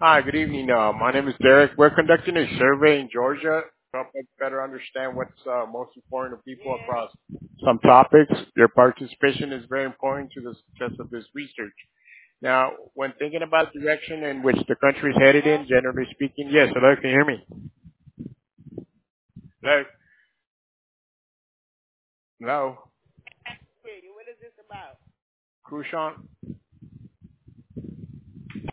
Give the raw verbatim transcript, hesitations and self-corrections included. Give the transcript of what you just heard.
Hi, good evening. Uh, my name is Derek. We're conducting a survey in Georgia to help us better understand what's uh, most important to people across some topics. Your participation is very important to the success of this research. Now, when thinking about the direction in which the country is headed in, generally speaking, yes, hello, can you hear me? Hello? Hello? What is this about? Krushan?